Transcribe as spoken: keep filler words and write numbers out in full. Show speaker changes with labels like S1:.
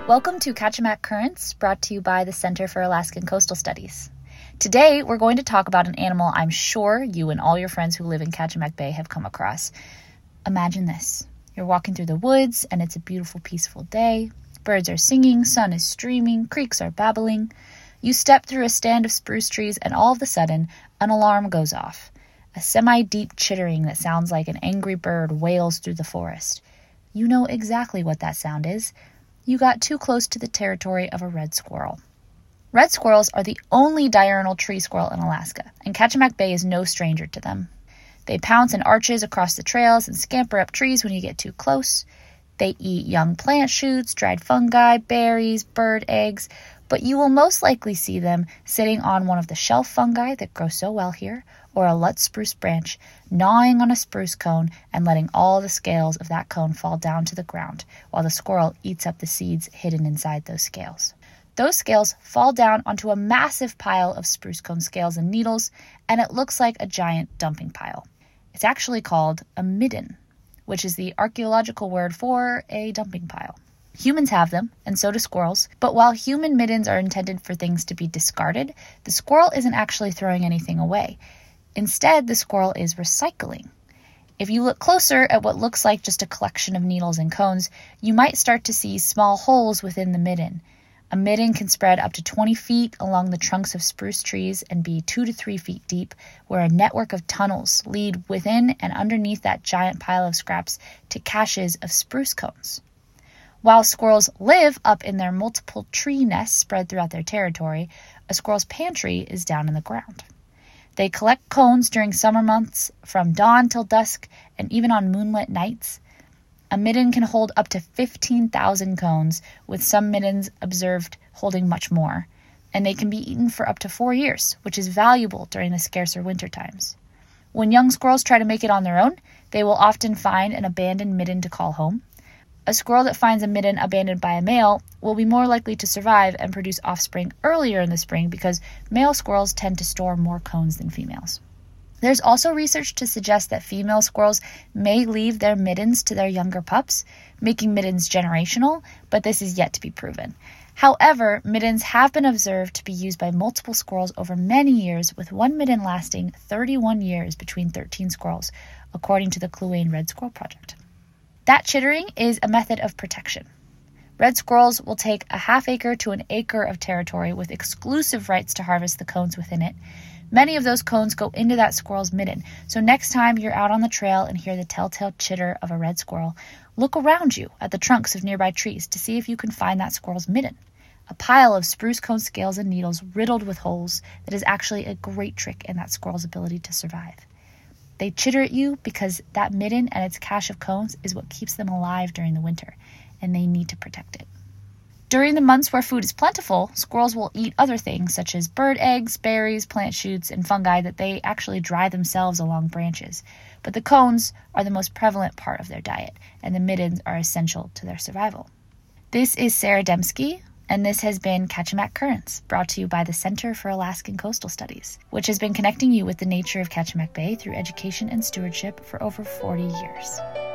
S1: Welcome to Kachemak Currents, brought to you by the Center for Alaskan Coastal Studies. Today, we're going to talk about an animal I'm sure you and all your friends who live in Kachemak Bay have come across. Imagine this. You're walking through the woods, and it's a beautiful, peaceful day. Birds are singing, sun is streaming, creeks are babbling. You step through a stand of spruce trees, and all of a sudden, an alarm goes off. A semi-deep chittering that sounds like an angry bird wails through the forest. You know exactly what that sound is. You got too close to the territory of a red squirrel. Red squirrels are the only diurnal tree squirrel in Alaska, and Kachemak Bay is no stranger to them. They pounce in arches across the trails and scamper up trees when you get too close. They eat young plant shoots, dried fungi, berries, bird eggs, but you will most likely see them sitting on one of the shelf fungi that grow so well here, or a Lutz spruce branch, gnawing on a spruce cone and letting all the scales of that cone fall down to the ground, while the squirrel eats up the seeds hidden inside those scales. Those scales fall down onto a massive pile of spruce cone scales and needles, and it looks like a giant dumping pile. It's actually called a midden, which is the archaeological word for a dumping pile. Humans have them, and so do squirrels, but while human middens are intended for things to be discarded, the squirrel isn't actually throwing anything away. Instead, the squirrel is recycling. If you look closer at what looks like just a collection of needles and cones, you might start to see small holes within the midden. A midden can spread up to twenty feet along the trunks of spruce trees and be two to three feet deep, where a network of tunnels lead within and underneath that giant pile of scraps to caches of spruce cones. While squirrels live up in their multiple tree nests spread throughout their territory, a squirrel's pantry is down in the ground. They collect cones during summer months from dawn till dusk and even on moonlit nights. A midden can hold up to fifteen thousand cones, with some middens observed holding much more, and they can be eaten for up to four years, which is valuable during the scarcer winter times. When young squirrels try to make it on their own, they will often find an abandoned midden to call home. A squirrel that finds a midden abandoned by a male will be more likely to survive and produce offspring earlier in the spring because male squirrels tend to store more cones than females. There's also research to suggest that female squirrels may leave their middens to their younger pups, making middens generational, but this is yet to be proven. However, middens have been observed to be used by multiple squirrels over many years, with one midden lasting thirty-one years between thirteen squirrels, according to the Kluane Red Squirrel Project. That chittering is a method of protection. Red squirrels will take a half acre to an acre of territory with exclusive rights to harvest the cones within it. Many of those cones go into that squirrel's midden, so next time you're out on the trail and hear the telltale chitter of a red squirrel, look around you at the trunks of nearby trees to see if you can find that squirrel's midden. A pile of spruce cone scales and needles riddled with holes that is actually a great trick in that squirrel's ability to survive. They chitter at you because that midden and its cache of cones is what keeps them alive during the winter, and they need to protect it. During the months where food is plentiful, squirrels will eat other things such as bird eggs, berries, plant shoots, and fungi that they actually dry themselves along branches. But the cones are the most prevalent part of their diet, and the middens are essential to their survival. This is Sarah Dembski, and this has been Kachemak Currents, brought to you by the Center for Alaskan Coastal Studies, which has been connecting you with the nature of Kachemak Bay through education and stewardship for over forty years.